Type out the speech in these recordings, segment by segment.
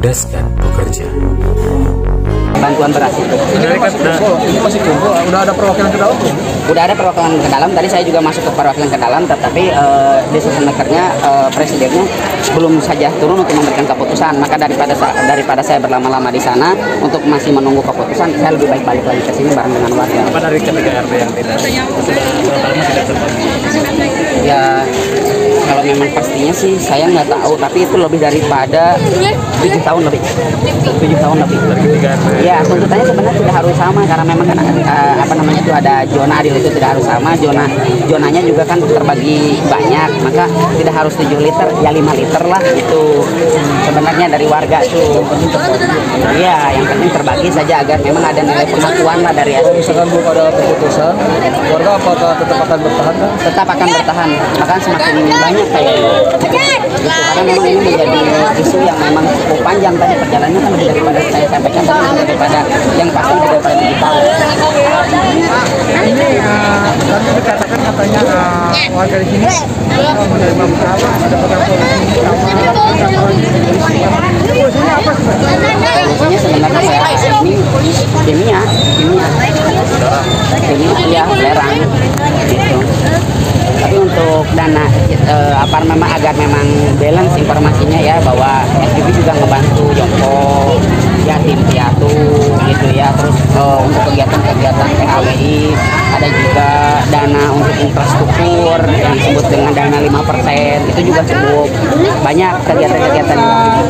mencerdaskan pekerja. Bantuan beras itu. Ini masih kumpul. Udah ada perwakilan ke dalam? Udah ada perwakilan ke dalam. Tadi saya juga masuk ke perwakilan ke dalam, tetapi decision makernya, presidennya belum saja turun untuk memberikan keputusan. Maka daripada saya berlama-lama di sana untuk masih menunggu keputusan, saya lebih baik balik lagi ke sini bareng dengan warga. Apa dari ketiga RW yang tidak terbagi? Ya, kalau memang pastinya sih saya nggak tahu, tapi itu lebih daripada 7 tahun lebih. 7 tahun lebih. Dari ketiga RW. Ya, tuntutannya sebenarnya tidak harus sama karena memang kan apa namanya itu ada zona adil, itu tidak harus sama. Zonanya juga kan terbagi banyak, maka tidak harus 7 liter, ya 5 liter lah itu sebenarnya dari warga tuh. Iya, yang penting terbagi saja agar memang ada nilai pengakuan lah dari Kalau misalkan belum ada keputusan, warga apakah tetap akan bertahan? tetap akan bertahan, bahkan semakin banyak kayak gitu. Karena memang ini menjadi isu yang memang cukup panjang, tadi perjalanannya kan lebih daripada saya sampaikan tadi, lebih daripada yang pasti lebih daripada 7 tahun. Ini tadi dikatakan katanya warga di sini menerima bersama, ada pengakuan polisinya apa sih? Polisinya sebenarnya saya ini kimia ya belerang gitu. Tapi untuk dana apa memang agar memang balance informasinya ya, bahwa SPB juga ngebantu Jompo yatim piatu gitu ya. Terus untuk kegiatan-kegiatan PHWI ada juga dana untuk infrastruktur yang disebut dengan dana 5%, itu juga cukup banyak kegiatan-kegiatan.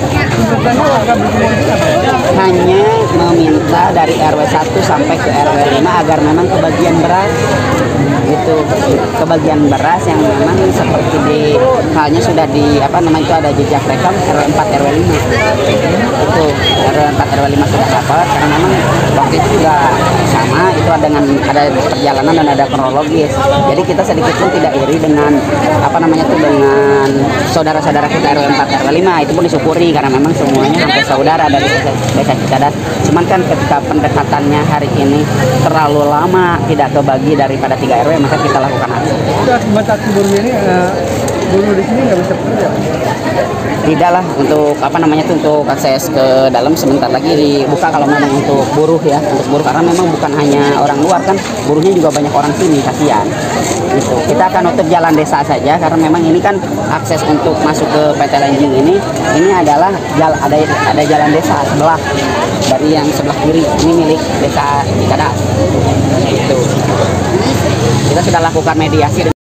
Hanya meminta dari RW 1 sampai ke RW 5 agar memang kebagian beras gitu, kebagian beras yang memang seperti di halnya sudah di apa namanya itu ada jejak rekam RW 4 RW 5 itu RW 4 RW 5 sudah dapat, karena memang waktu itu juga sama itu ada perjalanan dan ada kronologis, jadi kita sedikit pun tidak iri dengan apa namanya itu dengan saudara-saudara kita RW 4 RW 5, itu pun disyukuri karena memang semuanya hampir saudara dari desa Cicadas. Cuman kan ketika pendekatannya hari ini terlalu lama tidak kebagi daripada 3 RW, maka kita lakukan aksi. Sudah membatasi buruh ini, buruh di sini nggak bisa bekerja? Tidak lah, untuk apa namanya itu untuk akses ke dalam sebentar lagi dibuka kalau memang untuk buruh ya, untuk buruh, karena memang bukan hanya orang luar kan, buruhnya juga banyak orang sini, kasihan gitu. Kita akan tutup jalan desa saja karena memang ini kan akses untuk masuk ke PT Lenjing ini adalah ada jalan desa sebelah dari yang sebelah kiri, ini milik desa Cicadas gitu. Kita sudah lakukan mediasi.